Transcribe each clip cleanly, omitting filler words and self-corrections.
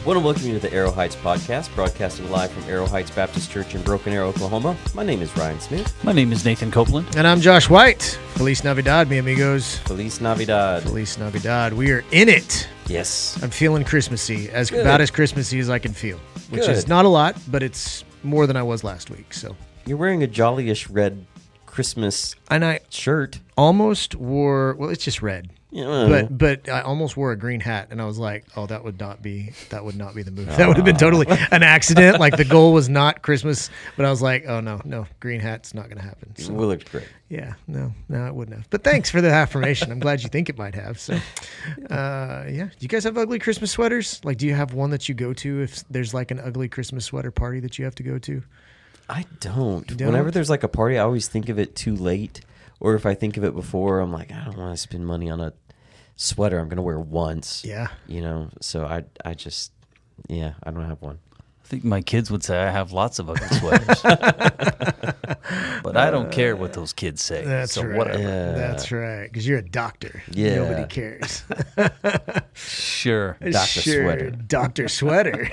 Want to welcome you to the Arrow Heights podcast, broadcasting live from Arrow Heights Baptist Church in Broken Arrow, Oklahoma. My name is Ryan Smith. My name is Nathan Copeland. And I'm Josh White. Feliz Navidad, mi amigos. Feliz Navidad. Feliz Navidad. We are in it. Yes. I'm feeling Christmassy, about as Christmassy as I can feel, which is not a lot, but it's more than I was last week. So you're wearing a jolly-ish red Christmas shirt. Almost wore, well, it's just red. Yeah. But I almost wore a green hat, and I was like, "Oh, that would not be the move. That would have been totally an accident. Like the goal was not Christmas, but I was like, oh no, green hat's not going to happen." So, It looked great. Yeah, no, it wouldn't have. But thanks for the affirmation. I'm glad you think it might have. So, yeah. Do you guys have ugly Christmas sweaters? Like, do you have one that you go to if there's like an ugly Christmas sweater party that you have to go to? I don't. You don't? Whenever there's like a party, I always think of it too late. Or if I think of it before, I'm like, I don't want to spend money on a sweater I'm going to wear once. Yeah. So I just, I don't have one. I think my kids would say I have lots of ugly sweaters. But I don't care what those kids say. That's right. Whatever. Yeah. That's right. Because you're a doctor. Yeah. Nobody cares. Sure. Dr. Sweater. Dr. Sweater.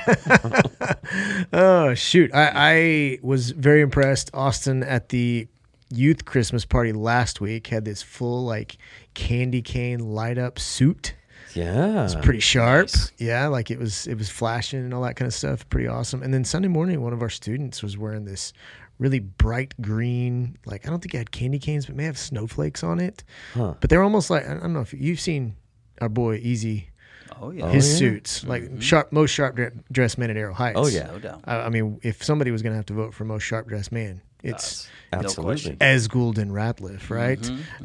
Oh, shoot. I was very impressed. Austin at the youth Christmas party last week had this full like candy cane light up suit. Yeah. It's pretty sharp. Nice. Yeah, like it was flashing and all that kind of stuff. Pretty awesome. And then Sunday morning, one of our students was wearing this really bright green, like I don't think it had candy canes, but it may have snowflakes on it. Huh. But they're almost like, I don't know if you've seen our boy Easy, Oh, yeah. his yeah? suits, like most sharp dressed men at Arrow Heights. Oh, yeah. No doubt. I mean, if somebody was going to have to vote for most sharp dressed man, it's Absolutely. Esgould and Ratliff, right?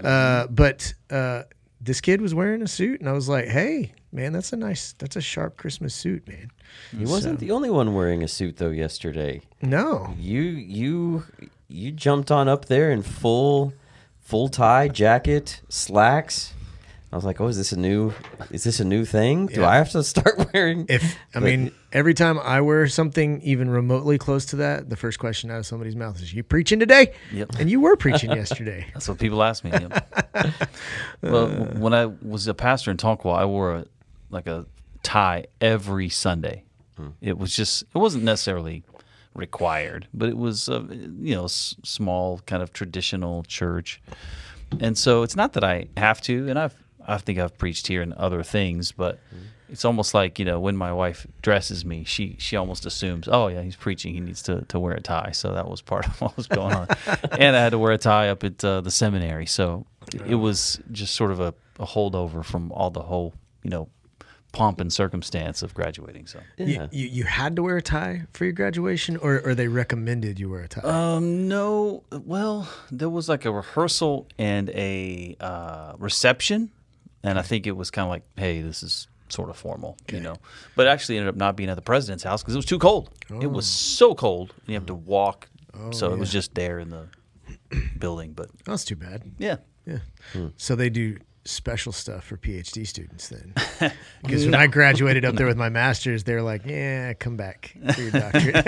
But this kid was wearing a suit, and I was like, "Hey, man, that's a sharp Christmas suit, man." He wasn't the only one wearing a suit though yesterday. No, You jumped on up there in full tie, jacket, slacks. I was like, "Oh, is this a new thing? Do Yeah. I have to start wearing?" I mean, every time I wear something even remotely close to that, the first question out of somebody's mouth is, "You preaching today?" Yep. And you were preaching yesterday. That's what people ask me. Yep. Well, when I was a pastor in Tonkwall, I wore a tie every Sunday. It wasn't necessarily required, but it was small kind of traditional church. And so it's not that I have to, and I think I've preached here and other things, but it's almost like, when my wife dresses me, she almost assumes, oh yeah, he's preaching, he needs to wear a tie. So that was part of what was going on. And I had to wear a tie up at the seminary. So it was just sort of a holdover from all the whole, pomp and circumstance of graduating. So You had to wear a tie for your graduation, or they recommended you wear a tie? no, well, there was like a rehearsal and a reception, and I think it was kind of like, hey, this is sort of formal, But it actually ended up not being at the president's house because it was too cold. It was so cold, and you have to walk. So it was just there in the building. But That's too bad. yeah, Yeah. So they do special stuff for PhD students then. Because when I graduated up there with my master's, they were like, yeah, come back for your doctorate.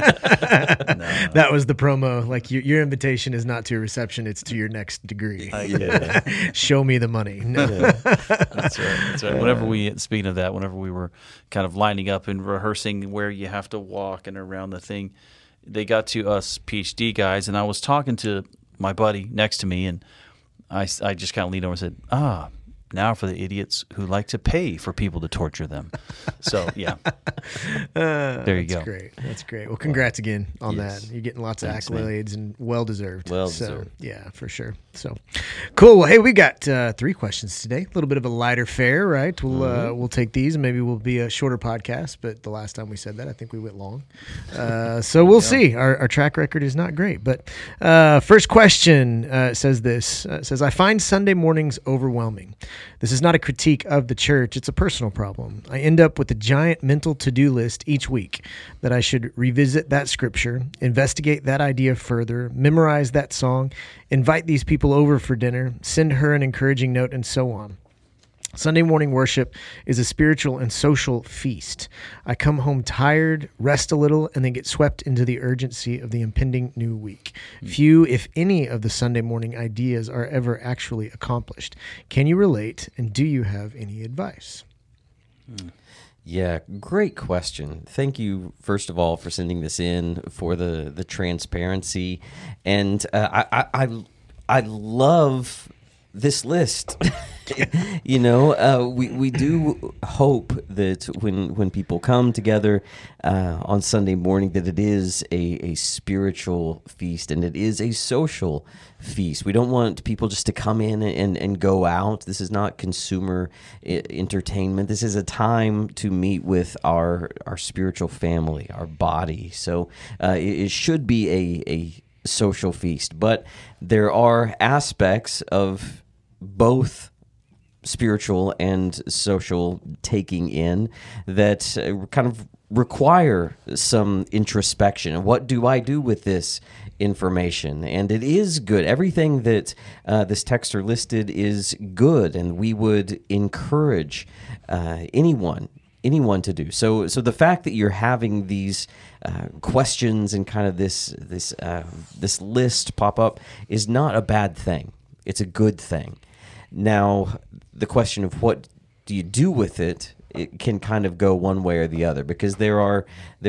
That was the promo. Like your invitation is not to a reception, it's to your next degree. Show me the money. No. That's right. Speaking of that, whenever we were kind of lining up and rehearsing where you have to walk and around the thing, they got to us PhD guys, and I was talking to my buddy next to me, and I just kind of leaned over and said, now for the idiots who like to pay for people to torture them. So, yeah. There you go. That's great. Well, congrats again on Yes. that. You're getting lots of Thanks, accolades and well-deserved. Well-deserved. So, yeah, for sure. So, cool. Well, hey, we got 3 questions today. A little bit of a lighter fare, right? We'll take these, and maybe we'll be a shorter podcast. But the last time we said that, I think we went long. So we'll see. Our track record is not great. But first question says this. It says, I find Sunday mornings overwhelming. This is not a critique of the church. It's a personal problem. I end up with a giant mental to-do list each week that I should revisit that scripture, investigate that idea further, memorize that song, invite these people over for dinner, send her an encouraging note, and so on. Sunday morning worship is a spiritual and social feast. I come home tired, rest a little, and then get swept into the urgency of the impending new week. Few, if any, of the Sunday morning ideas are ever actually accomplished. Can you relate, and do you have any advice? Yeah, great question. Thank you, first of all, for sending this in, for the transparency, and I love this list. We do hope that when people come together on Sunday morning, that it is a spiritual feast and it is a social feast. We don't want people just to come in and go out. This is not consumer entertainment. This is a time to meet with our spiritual family, our body. So it should be a social feast, but there are aspects of both spiritual and social taking in that kind of require some introspection. What do I do with this information? And it is good. Everything that this texter listed is good, and we would encourage anyone to do. So the fact that you're having these questions and kind of this list pop up is not a bad thing. It's a good thing. Now, the question of what do you do with it, it can kind of go one way or the other, because there are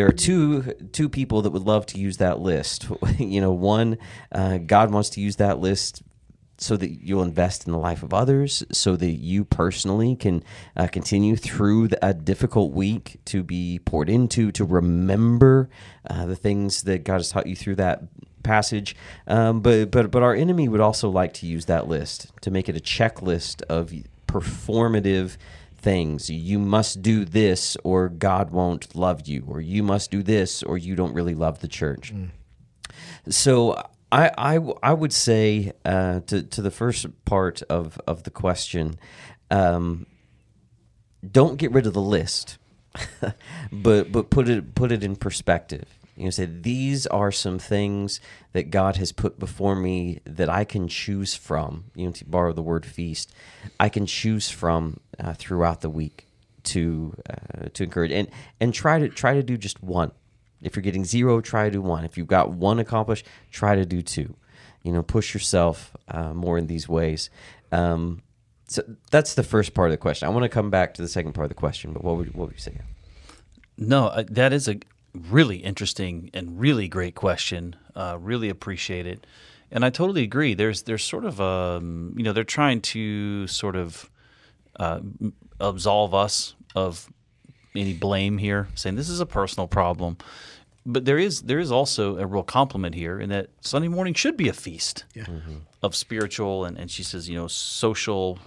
two people that would love to use that list. One, God wants to use that list so that you'll invest in the life of others, so that you personally can continue through a difficult week to be poured into, to remember the things that God has taught you through that passage. But our enemy would also like to use that list to make it a checklist of performative things. You must do this or God won't love you, or you must do this or you don't really love the church. So I would say to the first part of the question, don't get rid of the list, but put it in perspective. Say these are some things that God has put before me that I can choose from. To borrow the word feast, I can choose from throughout the week to encourage and try to do just one. If you're getting 0, try to do 1. If you've got 1 accomplished, try to do 2. Push yourself more in these ways. So that's the first part of the question. I want to come back to the second part of the question, but what would you say? No, that is a really interesting and really great question. Really appreciate it, and I totally agree. There's sort of they're trying to sort of absolve us of any blame here, saying this is a personal problem. But there is also a real compliment here in that Sunday morning should be a feast of spiritual and she says social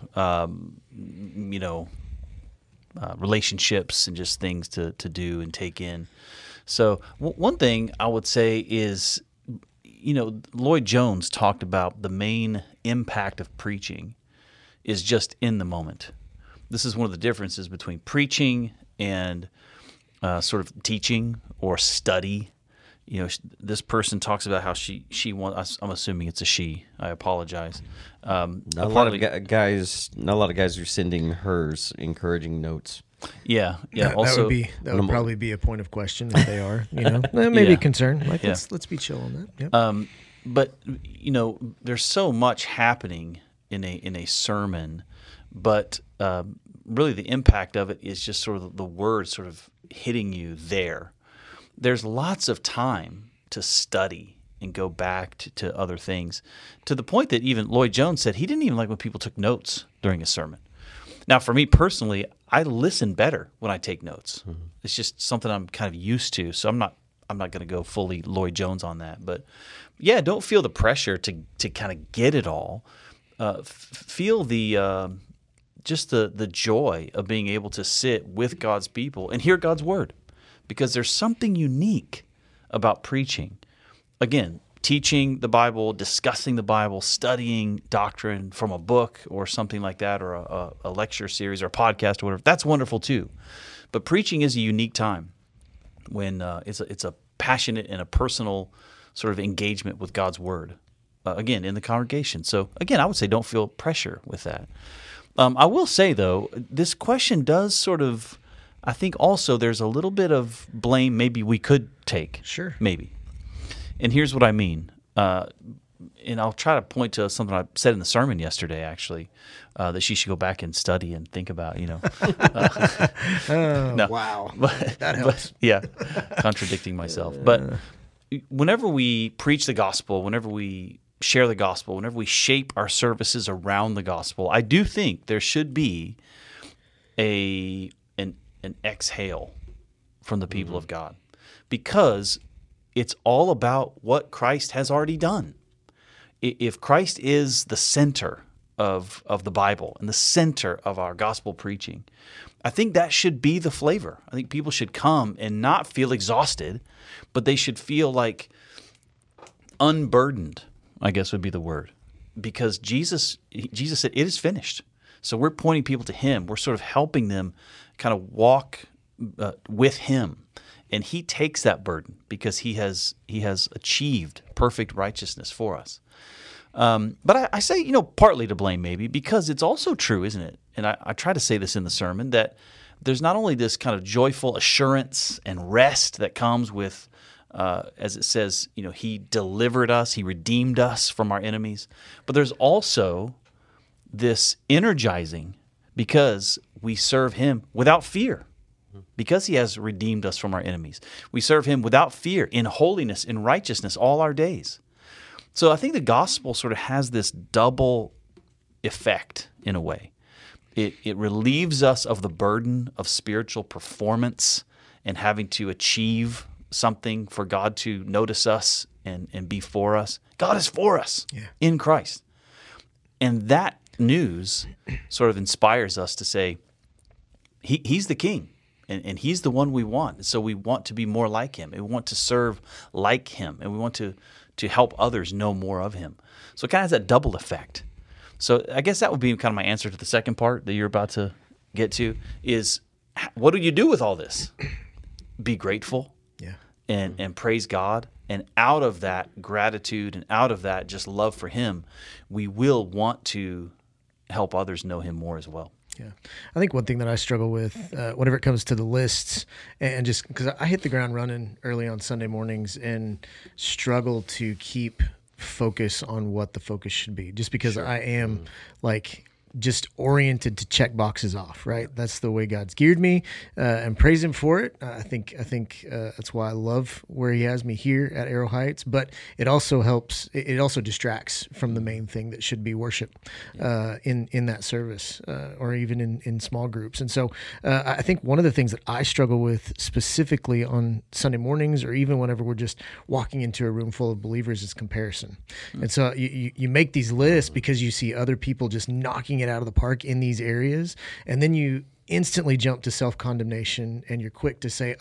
relationships and just things to do and take in. So one thing I would say is, Lloyd Jones talked about the main impact of preaching is just in the moment. This is one of the differences between preaching and sort of teaching or study. This person talks about how she wants. I'm assuming it's a she. I apologize. Not a lot of guys are sending hers encouraging notes. Yeah. Also, that would probably be a point of question if they are. Maybe a concern. Like let's be chill on that. Yep. But there's so much happening in a sermon, but really the impact of it is just sort of the words sort of hitting you there. There's lots of time to study and go back to other things, to the point that even Lloyd Jones said he didn't even like when people took notes during a sermon. Now, for me personally, I listen better when I take notes. Mm-hmm. It's just something I'm kind of used to, so I'm not going to go fully Lloyd Jones on that. But yeah, don't feel the pressure to kind of get it all. Feel the just the joy of being able to sit with God's people and hear God's word, because there's something unique about preaching. Again, teaching the Bible, discussing the Bible, studying doctrine from a book or something like that, or a lecture series or a podcast or whatever. That's wonderful too. But preaching is a unique time when it's a passionate and a personal sort of engagement with God's word, again, in the congregation. So again, I would say don't feel pressure with that. I will say, though, this question does sort of, I think also there's a little bit of blame maybe we could take. Sure. Maybe. And here's what I mean. and I'll try to point to something I said in the sermon yesterday, actually, that she should go back and study and think about. No. Wow. That But, helps. yeah, contradicting myself. But whenever we preach the gospel, whenever we share the gospel, whenever we shape our services around the gospel, I do think there should be an exhale from the people of God, because it's all about what Christ has already done. If Christ is the center of the Bible and the center of our gospel preaching, I think that should be the flavor. I think people should come and not feel exhausted, but they should feel like unburdened, I guess would be the word. Because Jesus said, it is finished. So we're pointing people to him. We're sort of helping them kind of walk with him. And he takes that burden because he has achieved perfect righteousness for us. But I say, partly to blame maybe, because it's also true, isn't it? And I try to say this in the sermon, that there's not only this kind of joyful assurance and rest that comes with, as it says, he delivered us, he redeemed us from our enemies, but there's also this energizing because we serve him without fear. Because he has redeemed us from our enemies. We serve him without fear, in holiness, in righteousness, all our days. So I think the gospel sort of has this double effect in a way. It relieves us of the burden of spiritual performance and having to achieve something for God to notice us and be for us. God is for us in Christ. And that news sort of inspires us to say, he's the king. And he's the one we want. So we want to be more like him. And we want to serve like him. And we want to help others know more of him. So it kind of has that double effect. So I guess that would be kind of my answer to the second part that you're about to get to is, what do you do with all this? Be grateful and praise God. And out of that gratitude and out of that just love for him, we will want to help others know him more as well. Yeah. I think one thing that I struggle with whenever it comes to the lists, and just because I hit the ground running early on Sunday mornings and struggle to keep focus on what the focus should be, just because I am just oriented to check boxes off, right? That's the way God's geared me, and praise him for it. I think that's why I love where he has me here at Arrow Heights, but it also helps. It also distracts from the main thing that should be worship in that service, or even in small groups. And so I think one of the things that I struggle with specifically on Sunday mornings, or even whenever we're just walking into a room full of believers, is comparison. And so you make these lists because you see other people just knocking it out of the park in these areas, and then you instantly jump to self-condemnation, and you're quick to say,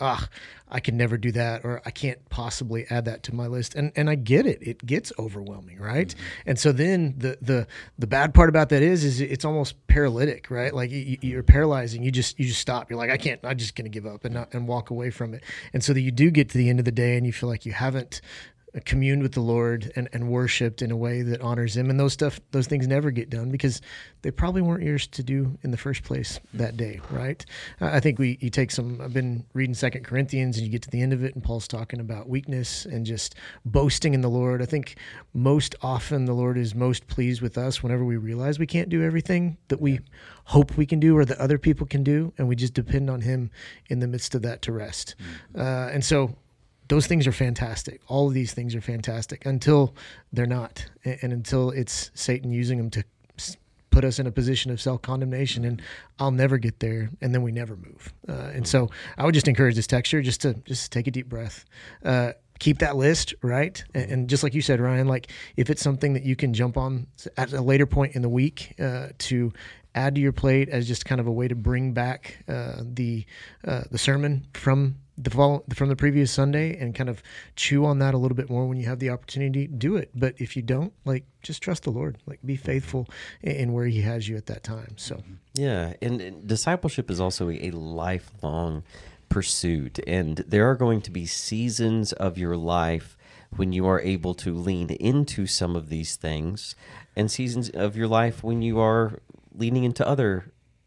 I can never do that, or I can't possibly add that to my list. And I get it. It gets overwhelming, right? Mm-hmm. And so then the bad part about that is it's almost paralytic, right? Like you're paralyzing. You just stop. You're like, I'm just going to give up and walk away from it. And so that you do get to the end of the day and you feel like you haven't communed with the Lord and worshiped in a way that honors him. And those things never get done because they probably weren't yours to do in the first place that day, right? I think I've been reading 2 Corinthians, and you get to the end of it, and Paul's talking about weakness and just boasting in the Lord. I think most often the Lord is most pleased with us whenever we realize we can't do everything that we hope we can do or that other people can do, and we just depend on him in the midst of that to rest. And so those things are fantastic. All of these things are fantastic until they're not, and until it's Satan using them to put us in a position of self-condemnation, and I'll never get there, and then we never move. And so I would just encourage this texture just to take a deep breath. Keep that list, right? And just like you said, Ryan, like if it's something that you can jump on at a later point in the week to add to your plate as just kind of a way to bring back the sermon from the previous Sunday and kind of chew on that a little bit more when you have the opportunity, do it. But if you don't, just trust the Lord, be faithful in where he has you at that time. So, yeah. And discipleship is also a lifelong pursuit. And there are going to be seasons of your life when you are able to lean into some of these things, and seasons of your life when you are leaning into other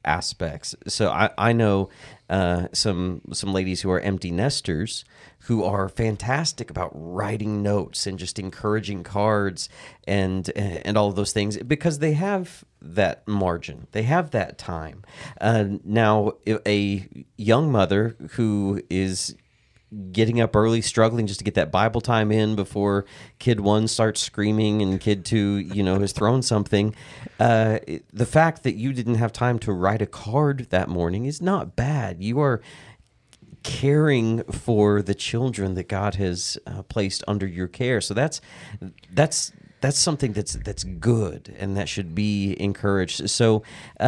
aspects. So I know some ladies who are empty nesters who are fantastic about writing notes and just encouraging cards and all of those things because they have that margin. They have that time. Now, a young mother who is getting up early, struggling just to get that Bible time in before kid 1 starts screaming and kid 2, has thrown something. The fact that you didn't have time to write a card that morning is not bad. You are caring for the children that God has placed under your care. So that's something that's good and that should be encouraged. So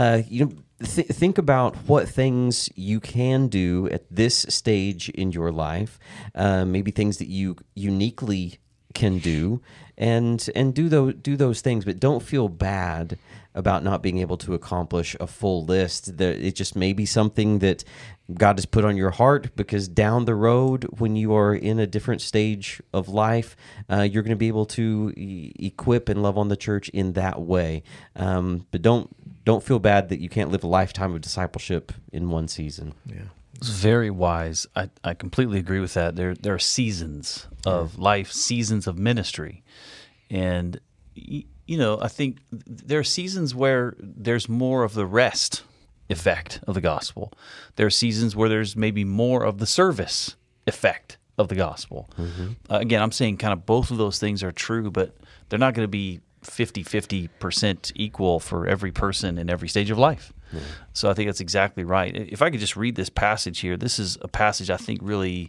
think about what things you can do at this stage in your life, maybe things that you uniquely can do, and do those things, but don't feel bad about not being able to accomplish a full list. That it just may be something that God has put on your heart, because down the road, when you are in a different stage of life, you're going to be able to equip and love on the church in that way. But don't feel bad that you can't live a lifetime of discipleship in one season. Yeah. It's very wise. I completely agree with that. There are seasons of life, seasons of ministry. And, I think there are seasons where there's more of the rest effect of the gospel. There are seasons where there's maybe more of the service effect of the gospel. Mm-hmm. Again, I'm saying kind of both of those things are true, but they're not going to be 50% equal for every person in every stage of life. Yeah. So I think that's exactly right. If I could just read this passage here, this is a passage I think really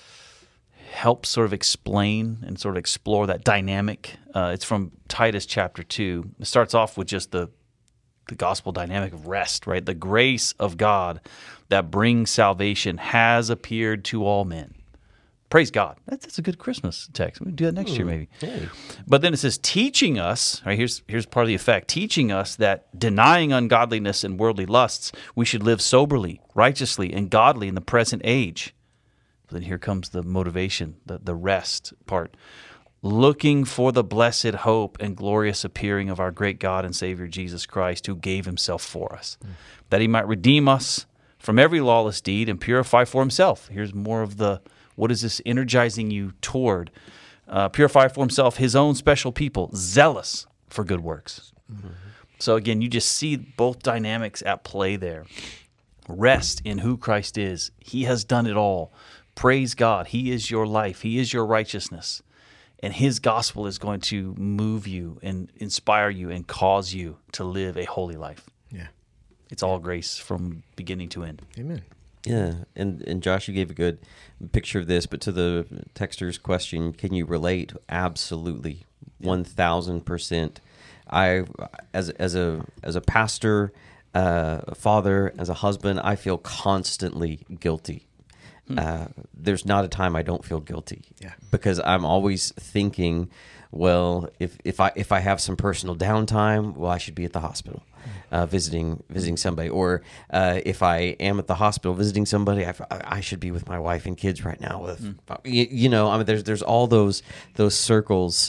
helps sort of explain and sort of explore that dynamic. It's from Titus chapter 2. It starts off with just the gospel dynamic of rest, right? The grace of God that brings salvation has appeared to all men. Praise God. That's a good Christmas text. We'll do that next year maybe. Hey. But then it says, teaching us, right, here's part of the effect, teaching us that denying ungodliness and worldly lusts, we should live soberly, righteously, and godly in the present age. But then here comes the motivation, the rest part. Looking for the blessed hope and glorious appearing of our great God and Savior Jesus Christ, who gave himself for us, that he might redeem us from every lawless deed and purify for himself. Here's more of what is this energizing you toward? Purify for himself his own special people, zealous for good works. Mm-hmm. So again, you just see both dynamics at play there. Rest in who Christ is. He has done it all. Praise God. He is your life. He is your righteousness. And his gospel is going to move you and inspire you and cause you to live a holy life. Yeah. It's all grace from beginning to end. Amen. Yeah, and Josh, you gave a good picture of this, but to the texter's question, can you relate? Absolutely, 1,000%. I, as a pastor, father, as a husband, I feel constantly guilty. There's not a time I don't feel guilty. Yeah. Because I'm always thinking, well, if I have some personal downtime, well, I should be at the hospital. Visiting somebody, or if I am at the hospital visiting somebody, I should be with my wife and kids right now. There's all those circles,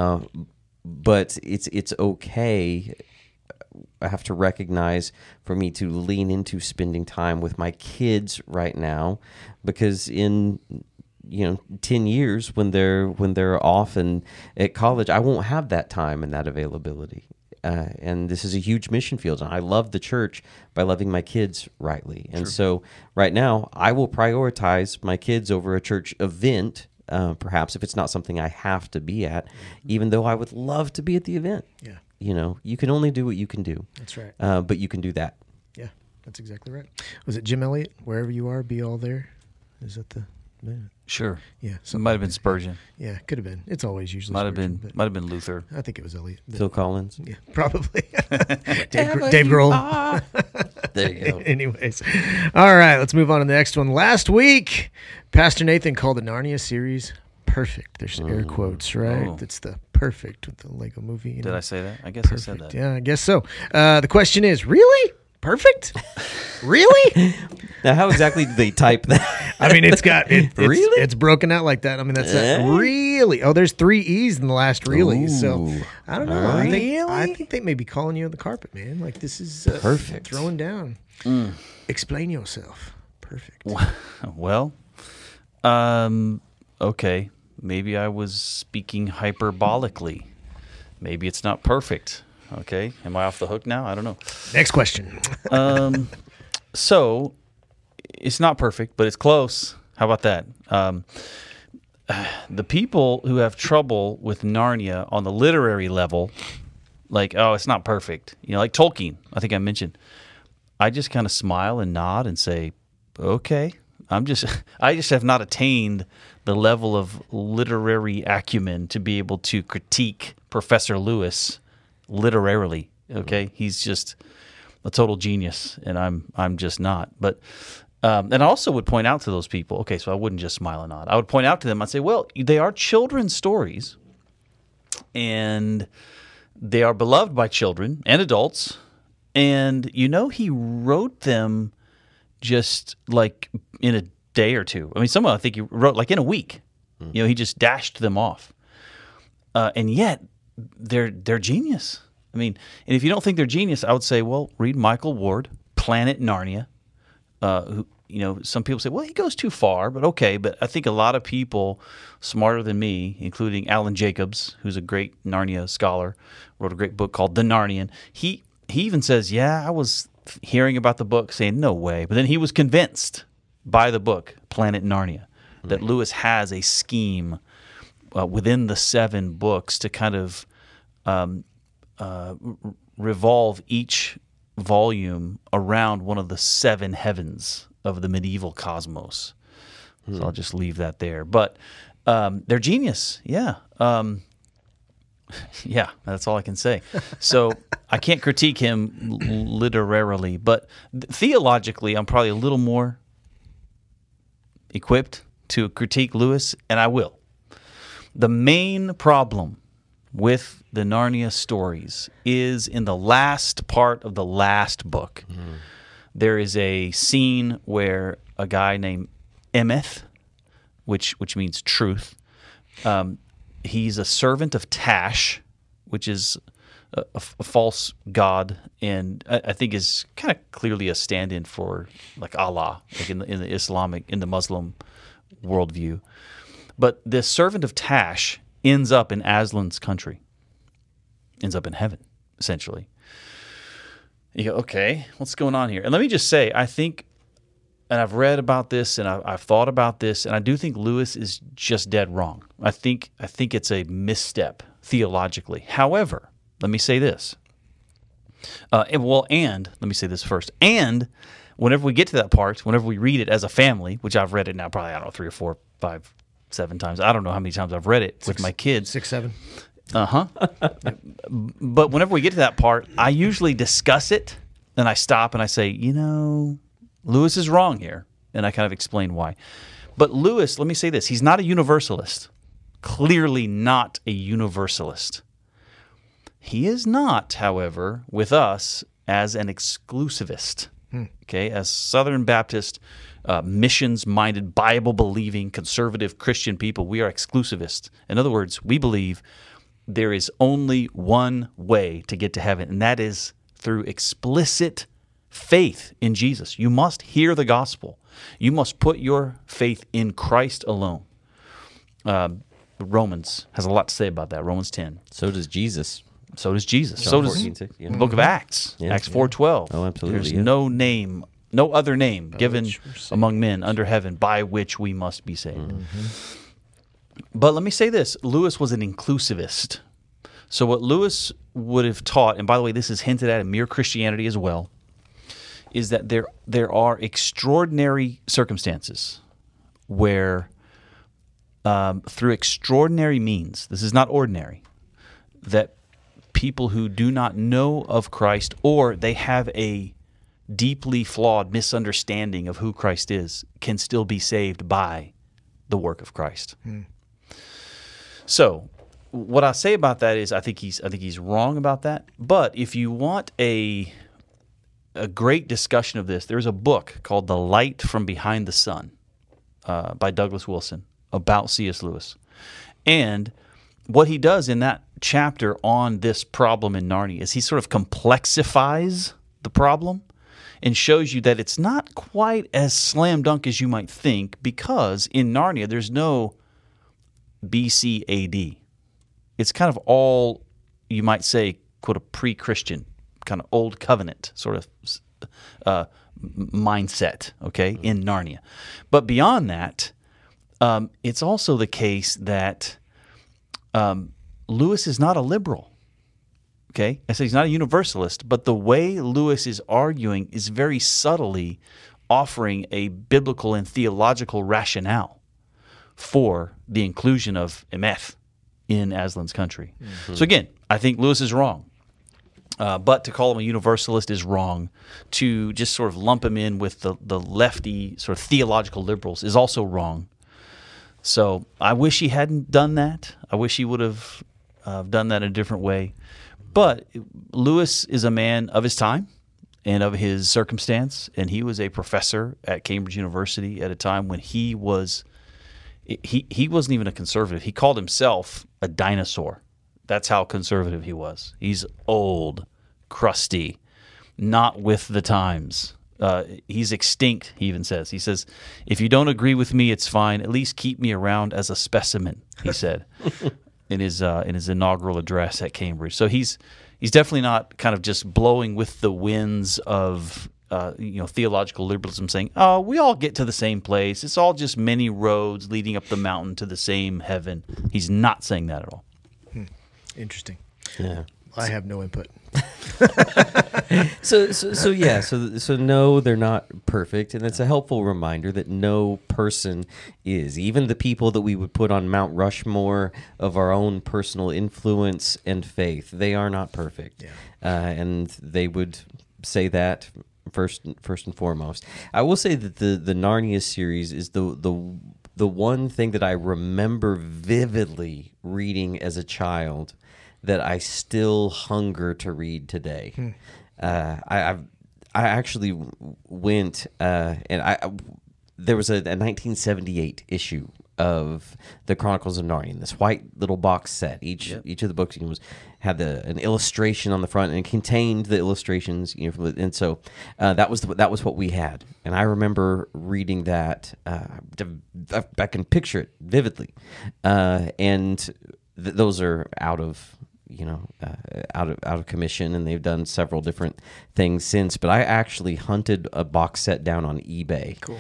but it's okay. I have to recognize for me to lean into spending time with my kids right now, because in 10 years when they're off and at college, I won't have that time and that availability. And this is a huge mission field. And I love the church by loving my kids rightly. And so right now, I will prioritize my kids over a church event, perhaps if it's not something I have to be at, even though I would love to be at the event. Yeah. You can only do what you can do. That's right. But you can do that. Yeah, that's exactly right. Was it Jim Elliott? Wherever you are, be all there. Is that the... Man. Sure. Yeah. It might have been Spurgeon. Yeah, could have been. It's always usually might Spurgeon, have been Luther. I think it was Elliott. Phil Collins. Yeah, probably. Dave Grohl. There you go. Anyways. All right, let's move on to the next one. Last week, Pastor Nathan called the Narnia series perfect. There's air quotes, right? Oh. That's the perfect with the Lego movie. Did I say that? I guess perfect. I said that. Yeah, I guess so. The question is, really? Perfect? Really? Now, how exactly do they type that? I mean, Really? It's broken out like that. I mean, that's really. Oh, there's 3 E's in the last really. Ooh. So I don't know. Really? I think they may be calling you on the carpet, man. Like this is perfect. throwing down. Explain yourself. Perfect. Well, okay. Maybe I was speaking hyperbolically. Maybe it's not perfect. Okay. Am I off the hook now? I don't know. Next question. So it's not perfect, but it's close. How about that? The people who have trouble with Narnia on the literary level, like, oh, it's not perfect. Like Tolkien, I think I mentioned. I just kind of smile and nod and say, okay. I just have not attained the level of literary acumen to be able to critique Professor Lewis literarily. Okay, he's just a total genius, and I'm just not. But and I also would point out to those people. Okay, so I wouldn't just smile and nod. I would point out to them. I'd say, well, they are children's stories, and they are beloved by children and adults. And he wrote them just like in a day or two. I mean, some of them I think he wrote like in a week. He just dashed them off. And yet they're genius. I mean, and if you don't think they're genius, I would say, well, read Michael Ward, Planet Narnia. Some people say, well, he goes too far, but okay. But I think a lot of people smarter than me, including Alan Jacobs, who's a great Narnia scholar, wrote a great book called The Narnian. He even says, yeah, I was hearing about the book saying, no way. But then he was convinced by the book, Planet Narnia, that Lewis has a scheme within the 7 books to kind of revolve each volume around one of the 7 heavens of the medieval cosmos. So I'll just leave that there. But they're genius, yeah. Yeah, that's all I can say. So I can't critique him literarily, but theologically, I'm probably a little more equipped to critique Lewis, and I will. The main problem with the Narnia stories is in the last part of the last book. There is a scene where a guy named Emeth, which means truth, he's a servant of Tash, which is a false god, and I think is kind of clearly a stand-in for like Allah, like in the Muslim worldview. But this servant of Tash ends up in Aslan's country, ends up in heaven, essentially. You go, okay, what's going on here? And let me just say, I think, and I've read about this, and I've thought about this, and I do think Lewis is just dead wrong. I think it's a misstep theologically. However, let me say this. And let me say this first. And whenever we get to that part, whenever we read it as a family, which I've read it now probably, 3 or 4, 5, 7 times. I don't know how many times I've read it with my kids. 6, 7. But whenever we get to that part, I usually discuss it, and I stop and I say, Lewis is wrong here, and I kind of explain why. But Lewis, let me say this, he's not a universalist. Clearly not a universalist. He is not, however, with us as an exclusivist. Okay, as Southern Baptist, missions-minded, Bible-believing, conservative Christian people, we are exclusivists. In other words, we believe there is only one way to get to heaven, and that is through explicit faith in Jesus. You must hear the gospel. You must put your faith in Christ alone. Romans has a lot to say about that. Romans 10. So does Jesus. So does Jesus. John So does 14:6, yeah. the book of Acts. Yeah. Acts 4:12. Oh, absolutely, There's yeah. no other name given which we're saved. among men under heaven by which we must be saved. But let me say this. Lewis was an inclusivist. So what Lewis would have taught, and by the way, this is hinted at in Mere Christianity as well, is that there are extraordinary circumstances where through extraordinary means, this is not ordinary, that people who do not know of Christ, or they have a deeply flawed misunderstanding of who Christ is, can still be saved by the work of Christ. So what I say about that is I think he's wrong about that. But if you want a great discussion of this, there's a book called The Light from Behind the Sun by Douglas Wilson about C.S. Lewis. And what he does in that chapter on this problem in Narnia is he sort of complexifies the problem, and shows you that it's not quite as slam dunk as you might think, because in Narnia there's no BC AD. It's kind of all, you might say, quote, a pre-Christian, kind of old covenant sort of mindset, okay, in Narnia. But beyond that, it's also the case that Lewis is not a liberal. Okay, I say he's not a universalist, but the way Lewis is arguing is very subtly offering a biblical and theological rationale for the inclusion of Emeth in Aslan's country. Mm-hmm. So again, I think Lewis is wrong. But to call him a universalist is wrong. To just sort of lump him in with the lefty sort of theological liberals is also wrong. So I wish he hadn't done that. I wish he would have done that in a different way. But Lewis is a man of his time and of his circumstance, and he was a professor at Cambridge University at a time when he wasn't even a conservative. He called himself a dinosaur. That's how conservative he was. He's old, crusty, not with the times. He's extinct, he even says. He says, if you don't agree with me, it's fine. At least keep me around as a specimen, he said in his inaugural address at Cambridge. So he's definitely not kind of just blowing with the winds of theological liberalism, saying, oh, we all get to the same place. It's all just many roads leading up the mountain to the same heaven. He's not saying that at all. Interesting. Yeah. I have no input. So no, they're not perfect, and it's a helpful reminder that no person is. Even the people that we would put on Mount Rushmore of our own personal influence and faith, they are not perfect. Yeah. And they would say that first and foremost. I will say that the Narnia series is the one thing that I remember vividly reading as a child that I still hunger to read today. I actually went and there was a 1978 issue of the Chronicles of Narnia, this white little box set. Each of the books had an illustration on the front, and it contained the illustrations. And so that was what we had. And I remember reading that. I can picture it vividly, and those are out of commission, and they've done several different things since. But I actually hunted a box set down on eBay, cool.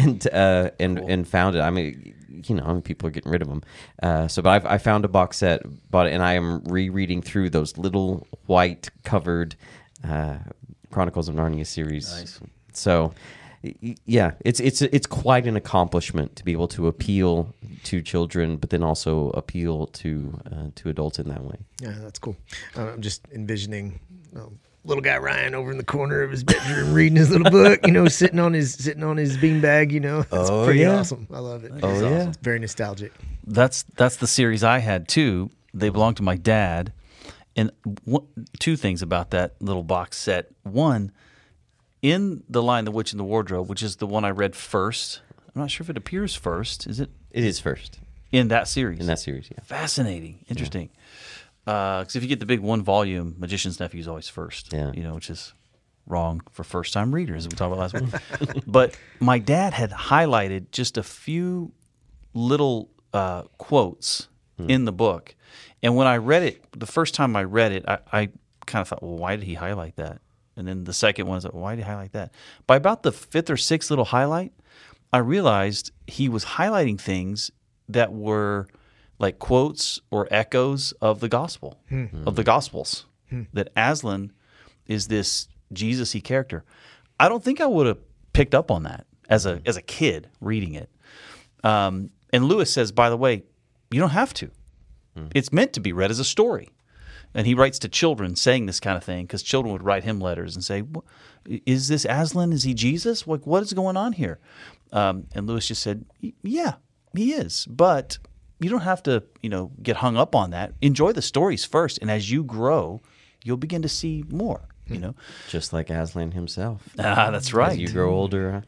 and found it. I mean, people are getting rid of them. But I found a box set, bought it, and I am rereading through those little white covered Chronicles of Narnia series. Nice. So. Yeah, it's quite an accomplishment to be able to appeal to children, but then also appeal to adults in that way. Yeah, that's cool. I'm just envisioning little guy Ryan over in the corner of his bedroom reading his little book, sitting on his beanbag. That's pretty awesome. I love it. Oh, yeah. It's very nostalgic. That's the series I had too. They belonged to my dad, and two things about that little box set. One, in The Lion, the Witch, and the Wardrobe, which is the one I read first. I'm not sure if it appears first. Is it? It is first. In that series? In that series, yeah. Fascinating. Interesting. Because if you get the big one-volume, Magician's Nephew is always first, which is wrong for first-time readers, as we talked about last week. But my dad had highlighted just a few little quotes in the book. And when I read it, the first time I read it, I kind of thought, well, why did he highlight that? And then the second one is like, why did he highlight that? By about the fifth or sixth little highlight, I realized he was highlighting things that were like quotes or echoes of the gospel, of the Gospels. That Aslan is this Jesus-y character. I don't think I would have picked up on that as a kid reading it. And Lewis says, by the way, you don't have to. It's meant to be read as a story. And he writes to children saying this kind of thing because children would write him letters and say, is this Aslan? Is he Jesus? Like, what is going on here? And Lewis just said, yeah, he is. But you don't have to, get hung up on that. Enjoy the stories first. And as you grow, you'll begin to see more, Just like Aslan himself. That's right. As you grow older,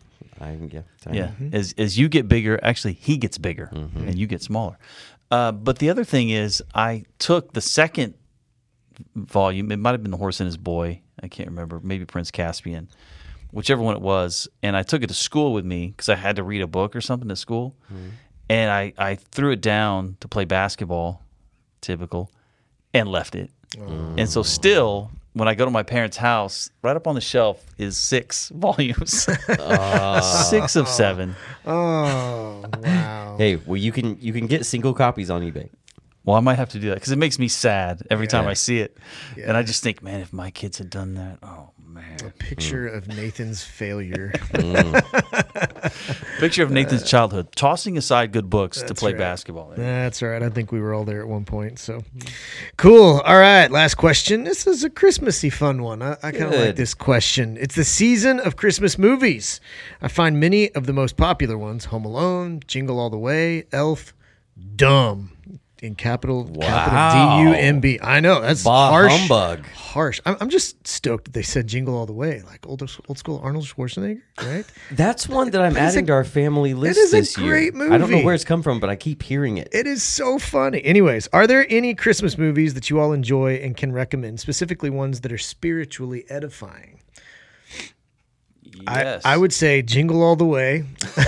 As you get bigger, actually, he gets bigger and you get smaller. But the other thing is I took the second volume. It might have been The Horse and His Boy. I can't remember. Maybe Prince Caspian. whichever one it was, and I took it to school with me because I had to read a book or something at school. And I threw it down to play basketball, typical, and left it. And so still, when I go to my parents' house, right up on the shelf is 6 volumes. 6 of 7. Oh, wow. Hey, well, you can get single copies on eBay. Well, I might have to do that because it makes me sad every time I see it. And I just think, man, if my kids had done that, oh, man. A picture of Nathan's failure. Picture of Nathan's childhood, tossing aside good books to play right. basketball. That's all right. I think we were all there at one point. So cool. All right. Last question. This is a Christmassy fun one. I kind of like Good. this question. It's the season of Christmas movies. I find many of the most popular ones: Home Alone, Jingle All the Way, Elf, Dumb. In capital D-U-M-B. I know that's Bah harsh. humbug. Harsh. I'm just stoked that they said Jingle All the Way, like old school Arnold Schwarzenegger, right? That's one that I'm is adding a- to our family list is a this year. great I don't know movie. where it's come from, but I keep hearing it. It is so funny. Anyways, are there any Christmas movies that you all enjoy and can recommend, specifically ones that are spiritually edifying? Yes. I would say Jingle All the Way.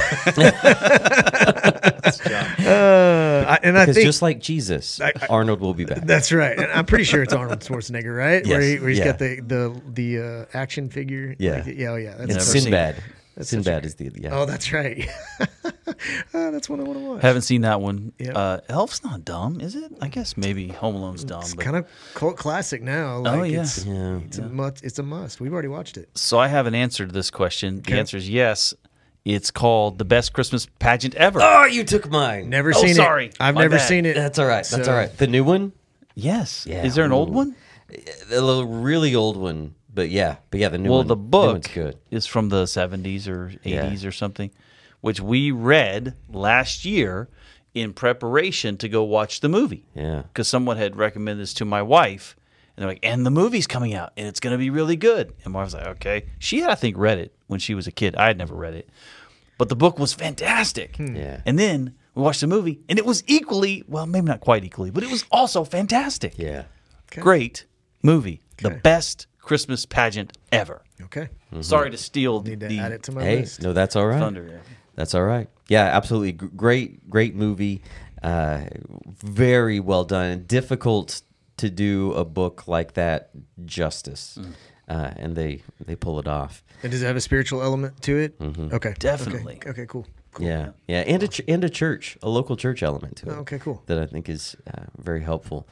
And I Because think just like Jesus, Arnold will be back. that's right. And I'm pretty sure it's Arnold Schwarzenegger, right? Yes. Where he's Yeah. got the action figure. Yeah. Like, yeah. Oh, yeah. That's Never It's seen Sinbad. That's Sinbad is the Oh, that's right. That's what I want to watch. Haven't seen that one. Yeah. Elf's not dumb, is it? I guess maybe Home Alone's dumb. It's But... kind of cult classic now. Like yeah. It's, Yeah. it's a must. We've already watched it. So I have an answer to this question. Okay. The answer is yes. It's called The Best Christmas Pageant Ever. Oh, you took mine. Never Oh, seen sorry. it. I've My never bad. seen it. That's all right. That's So- all right. The new one? Yes. Yeah. Is there an old Ooh. one? A little really old one. But yeah, the new Well, one. the new book one's good. is from the 70s or 80s or something, which we read last year in preparation to go watch the movie. Yeah. Because someone had recommended this to my wife, and they're like, and the movie's coming out, and it's going to be really good. And my wife was like, okay. She had, I think, read it when she was a kid. I had never read it. But the book was fantastic. Yeah. And then we watched the movie, and it was equally, well, maybe not quite equally, but it was also fantastic. Yeah. Great movie. The Okay. best Christmas pageant ever. Okay. Sorry to steal Need to the add it to my Hey, list. no, that's all right. thunder. Yeah. That's all right. Yeah, absolutely. Great movie. Very well done. Difficult to do a book like that justice. And they pull it off. And does it have a spiritual element to it? Mm-hmm. Okay. Definitely. Okay, cool. Yeah. Yeah. And a church, a local church element to it. Oh, okay, cool. That I think is very helpful.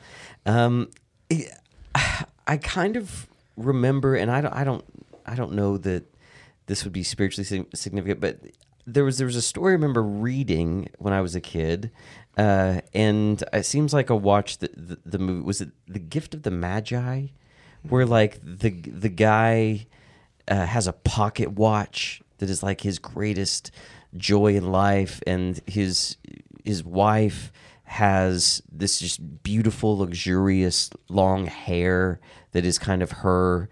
I kind of remember, and I don't know that this would be spiritually significant, but there was a story I remember reading when I was a kid, and it seems like I watched the movie. Was it The Gift of the Magi, where like the guy has a pocket watch that is like his greatest joy in life, and his wife has this just beautiful, luxurious, long hair that is kind of her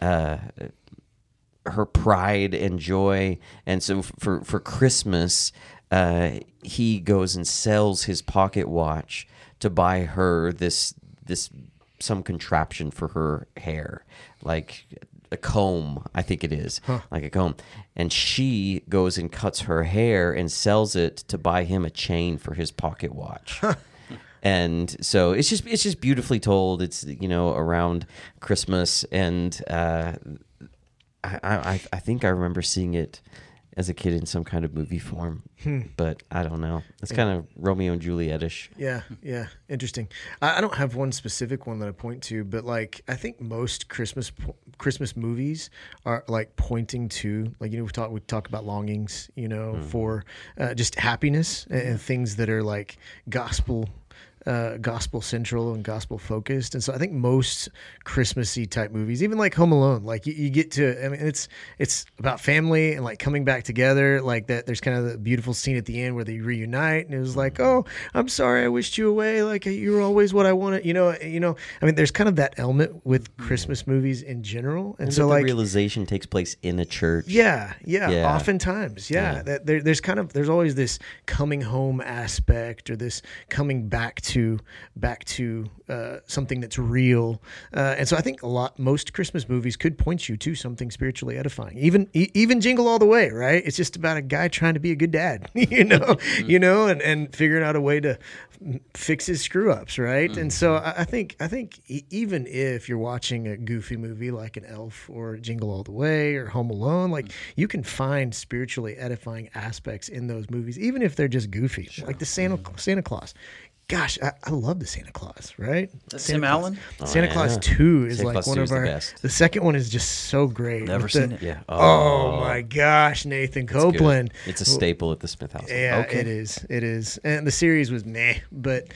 pride and joy. And so for Christmas, he goes and sells his pocket watch to buy her this some contraption for her hair, like a comb, I think it is, like a comb. And she goes and cuts her hair and sells it to buy him a chain for his pocket watch. And so it's just beautifully told. It's, around Christmas, and I think I remember seeing it as a kid in some kind of movie form, but I don't know. It's kind of Romeo and Juliet-ish. Yeah, interesting. I don't have one specific one that I point to, but like I think most Christmas movies are like pointing to, like, we talk about longings, for just happiness and things that are like gospel central and gospel focused. And so I think most Christmassy type movies, even like Home Alone, like you get to, I mean, it's about family and like coming back together, like that. There's kind of the beautiful scene at the end where they reunite, and it was like, oh, I'm sorry, I wished you away. Like you were always what I wanted. I mean, there's kind of that element with Christmas movies in general. And so the like realization takes place in a church. Yeah. Yeah. Oftentimes, yeah. That there's always this coming home aspect, or this coming back to to something that's real. And so I think most Christmas movies could point you to something spiritually edifying. Even Jingle All the Way, right? It's just about a guy trying to be a good dad, and figuring out a way to fix his screw ups, right? And so I think even if you're watching a goofy movie like an Elf or Jingle All the Way or Home Alone, like you can find spiritually edifying aspects in those movies, even if they're just goofy, like the Santa Claus. Gosh, I love the Santa Claus, right? Tim Allen? Santa Claus 2 is Santa like Claus one 2 of is the our. best. The second one is just so great. Never with seen it. Yeah. Oh my gosh, Nathan It's good. Copeland. It's a staple at the Smith house. Yeah, Okay. it is. And the series was meh, but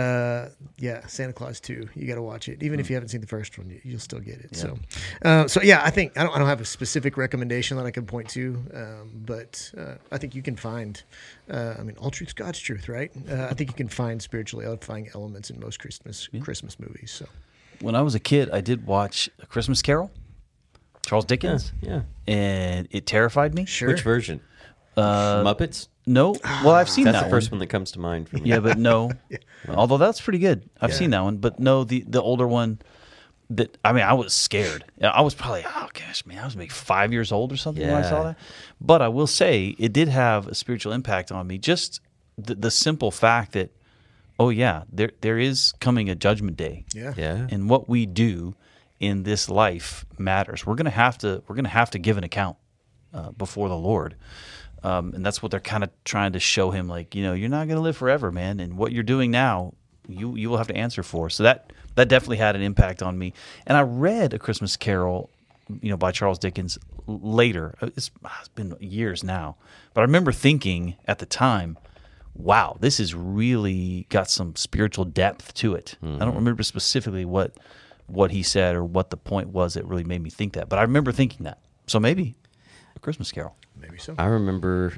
Santa Claus 2, you got to watch it. Even if you haven't seen the first one, you'll still get it. Yeah. So yeah, I think I don't have a specific recommendation that I can point to, but I think you can find. All truth's God's truth, right? I think you can find spiritually edifying elements in most Christmas movies. So When I was a kid, I did watch A Christmas Carol, Charles Dickens, Yeah. and it terrified me. sure. Which version? Muppets? No, well, I've seen That's that the first one. one that comes to mind for me. Yeah, but no. Although that's pretty good. I've Yeah. seen that one, but no, the older one. I was scared. I was probably, I was maybe 5 years old or something when I saw Yeah. that. But I will say it did have a spiritual impact on me. Just the simple fact that, there is coming a judgment day. Yeah. Yeah. And what we do in this life matters. We're gonna have to give an account before the Lord, and that's what they're kind of trying to show him. Like, you're not gonna live forever, man, and what you're doing now, you will have to answer for. So that definitely had an impact on me. And I read A Christmas Carol, by Charles Dickens later. It's been years now, but I remember thinking at the time, wow, this has really got some spiritual depth to it. I don't remember specifically what he said or what the point was that really made me think that, but I remember thinking that. So maybe A Christmas Carol. Maybe so. I remember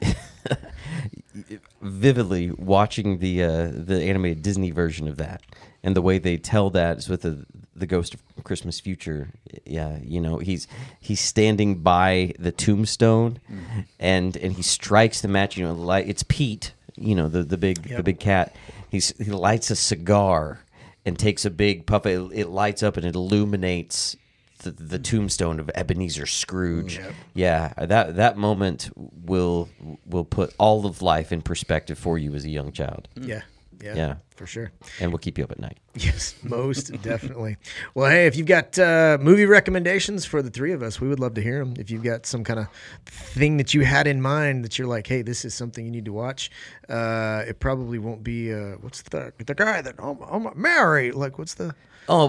vividly watching the animated Disney version of that, and the way they tell that is with the Ghost of Christmas Future. Yeah, he's standing by the tombstone, and he strikes the match. Like it's Pete. The big cat. He lights a cigar and takes a big puff. It lights up and it illuminates the tombstone of Ebenezer Scrooge. Yep. Yeah, that moment will put all of life in perspective for you as a young child, Yeah, for sure. and will keep you up at night. Yes, most definitely. Well, hey, if you've got movie recommendations for the three of us, we would love to hear them. If you've got some kind of thing that you had in mind that you're like, hey, this is something you need to watch, it probably won't be what's the guy that Mary? Like, what's the? Oh,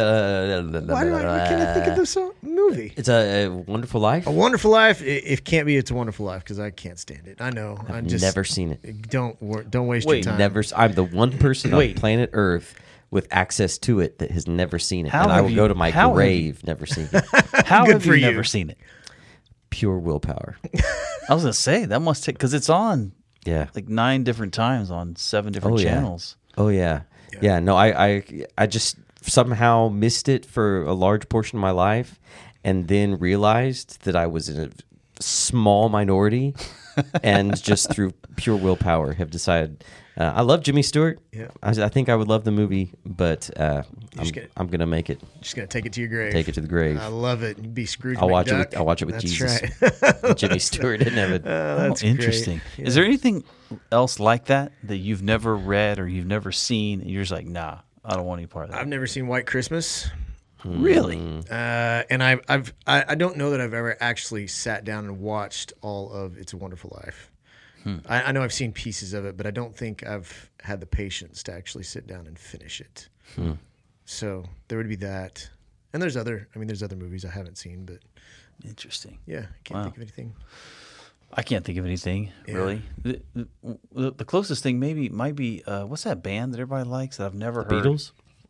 Why can't I think of this movie? It's a Wonderful Life. A Wonderful Life. It can't be. It's a Wonderful Life because I can't stand it. I know. I've never seen it. Don't waste your time. I'm the one person on Wait. planet Earth with access to it that has never seen it, How and I have will you- go to my how have grave never seeing it. How Good have for you you. never seen it? Pure willpower. I was gonna say that must take because it's on Yeah. like 9 different times on 7 different yeah. channels. Oh yeah. Yeah. No, I just somehow missed it for a large portion of my life, and then realized that I was in a small minority, and just through pure willpower have decided. I love Jimmy Stewart. Yeah. I think I would love the movie, but just get it. I'm gonna make it. Just gonna take it to your grave. Take it to the grave. I love it. Be Scrooge. I'll watch it. McDuck. I'll watch it with That's Jesus. Right. Jimmy Stewart in heaven. That's Oh, interesting. great. Is there anything else like that you've never read or you've never seen, and you're just like, nah, I don't want any part of that? I've never seen White Christmas, Really? and I don't know that I've ever actually sat down and watched all of It's a Wonderful Life. I know I've seen pieces of it, but I don't think I've had the patience to actually sit down and finish it. So there would be that, and there's other movies I haven't seen, but Interesting. yeah, I can't think of anything. I can't think of anything Yeah. really. The closest thing might be what's that band that everybody likes that I've never heard? Beatles,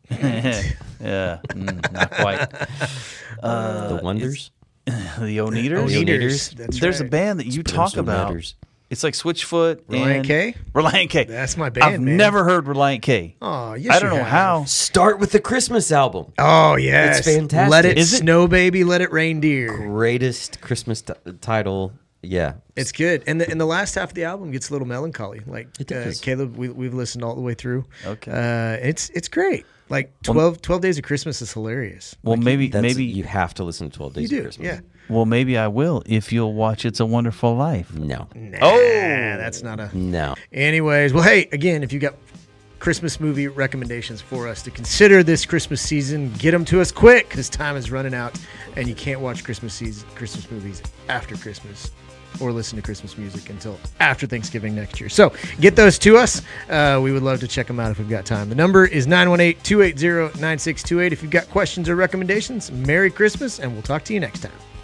Yeah, not quite. The Wonders. The Oneaters. Oneaters, that's There's a right. band that you talk Spencer about. Matters. It's like Switchfoot. Reliant and K? Reliant K. That's my band, I've man. never heard Reliant K. Oh, yes, I don't you know have. how. Start with the Christmas album. Oh yes, It's fantastic. Let it Is it? snow, baby. Let it reindeer. Greatest Christmas title Yeah. It's good, and the last half of the album gets a little melancholy. Like It does. Caleb, we've listened all the way through. Okay. It's great. Like 12 Days of Christmas is hilarious. Well, maybe You have to listen to 12 Days You of do, Christmas. yeah. Well, maybe I will if you'll watch It's a Wonderful Life. No. Nah, Oh! that's not a. No. Anyways, well, hey, again, if you got Christmas movie recommendations for us to consider this Christmas season, get them to us quick because time is running out, and you can't watch Christmas movies after Christmas or listen to Christmas music until after Thanksgiving next year. So get those to us. We would love to check them out if we've got time. The number is 918-280-9628. If you've got questions or recommendations, Merry Christmas, and we'll talk to you next time.